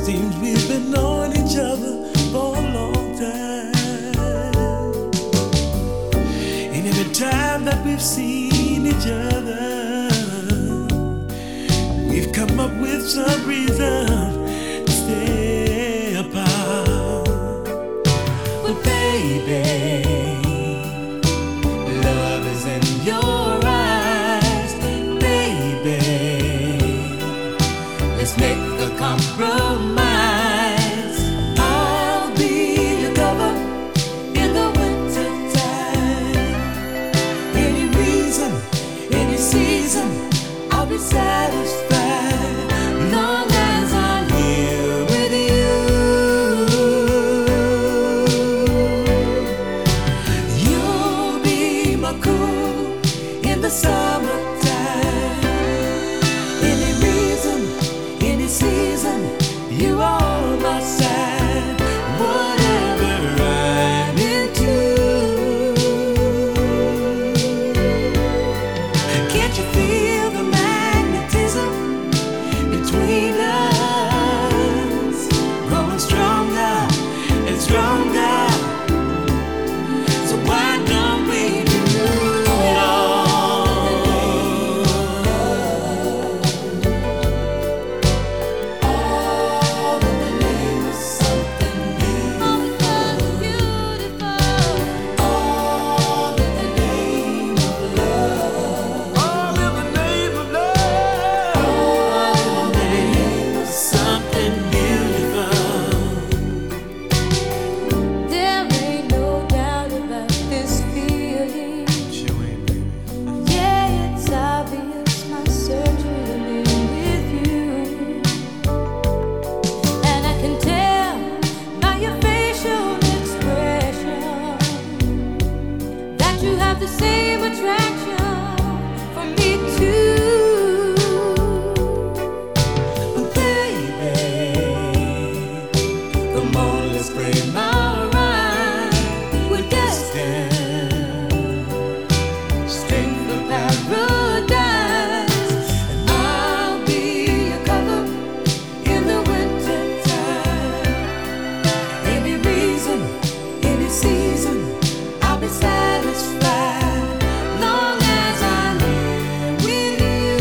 Seems we've been knowing each other for a long time. And every time that we've seen each other, we've come up with some reason to stay apart. But baby, love is in your eyes, baby. Let's make a compromise. I'll be your cover in the winter time. Any reason, any season, I'll be satisfied long as I'm here with you. You'll be my cool in the summertime. Any reason, any season, you are on my side. Whatever I'm into, can't you feel the magnetism between us growing stronger and stronger? So why don't we do it all in the name of something beautiful? All in the name of love. All in the name of love. All in the name of something beautiful. There ain't no doubt about this feeling. You ain't, baby. Yeah, it's obvious my surgery with you. And I can tell by your facial expression that you have the same attraction for me too. But baby, come on, let's play my rhyme. We're destined Straight for paradise, and I'll be your cover in the winter time. Any reason, any season, I'll be satisfied long as I'm here with you.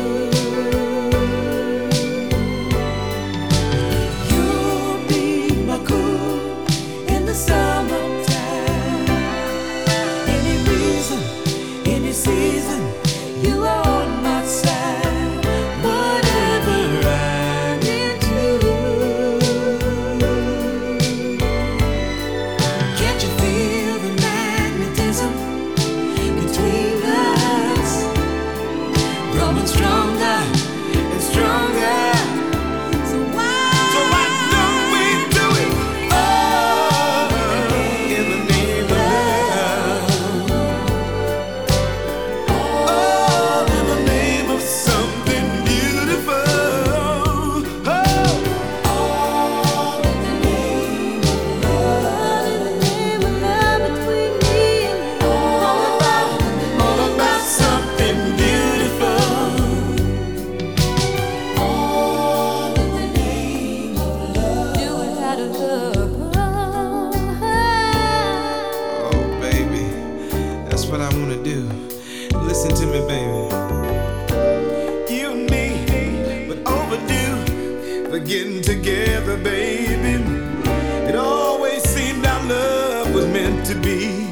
You'll be my cool in the summertime. Any reason, any season, you are on my side. Whatever I'm into, can't you feel the magnetism between us growing stronger and stronger? So why don't we do it all in the name of love? All in the name of something beautiful. All in the name of love. in the name of love between me and you. All about something beautiful. All in the name of love. Do it out of love. Oh, baby, that's what I wanna do. Listen to me, baby. You and me, but overdue for getting together, baby. It always seemed our love was meant to be.